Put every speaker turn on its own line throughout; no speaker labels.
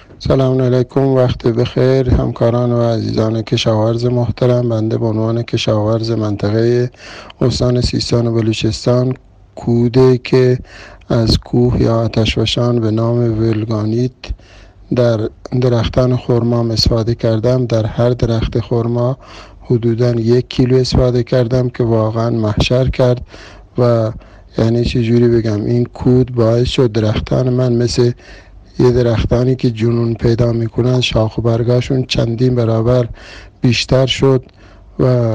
سلام علیکم، وقت بخیر همکاران و عزیزان کشاورز محترم. بنده به عنوان کشاورز منطقه استان سیستان و بلوچستان کودی که از کوه یا آتشفشان به نام ولگانیت در درختان خرما استفاده کردم. در هر درخت خرما حدوداً 1 کیلو استفاده کردم که واقعا محشر کرد و یعنی چجوری بگم، این کود باعث شد درختان من مثل یه درختانی که جنون پیدا میکنن شاخ و برگاشون چندین برابر بیشتر شد. و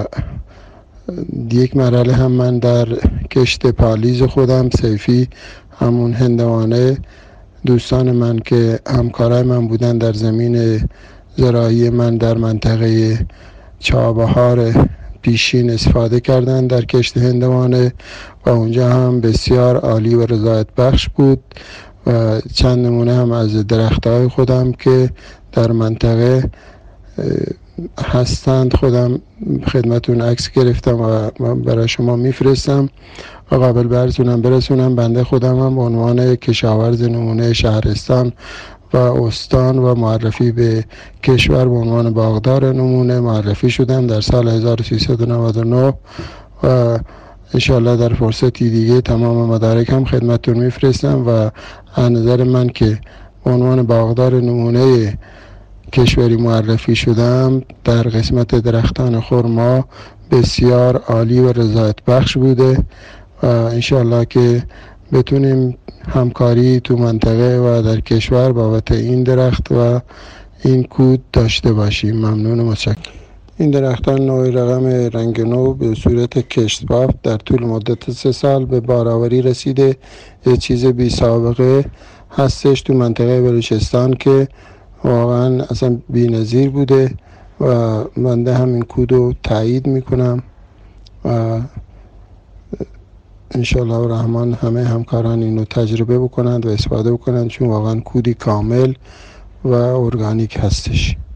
یک مرحله هم من در کشت پالیز خودم صیفی همون هندوانه دوستان من که همکارای من بودن در زمین زراعی من در منطقه چابهار پیشین استفاده کردن در کشت هندوانه و اونجا هم بسیار عالی و رضایت بخش بود. و چند نمونه هم از درخت‌های خودم که در منطقه هستند خودم خدمتون عکس گرفتم و برای شما میفرستم و قابل براتونم برسونم. بنده خودم هم به عنوان کشاورز نمونه شهرستان و استان و معرفی به کشور به عنوان باغدار نمونه معرفی شدم در سال 1399 و انشاءالله در فرصتی دیگه تمام مدارک هم خدمتتون میفرستم. و از نظر من که به عنوان باغدار نمونه کشوری معرفی شدم در قسمت درختان خرما بسیار عالی و رضایت بخش بوده و انشاءالله که بتونیم همکاری تو منطقه و در کشور بابت این درخت و این کود داشته باشیم. ممنون و متشکرم. این درختان نوع رقم رنگ نو به صورت کشت بافت در طول مدت 3 سال به بارآوری رسیده. یه چیز بی سابقه هستش تو منطقه بلوچستان که واقعا اصلا بی نظیر بوده و بنده همین کودو تایید میکنم و انشاءالله الرحمن همه همکاران اینو تجربه بکنند و استفاده بکنند چون واقعا کودی کامل و ارگانیک هستش.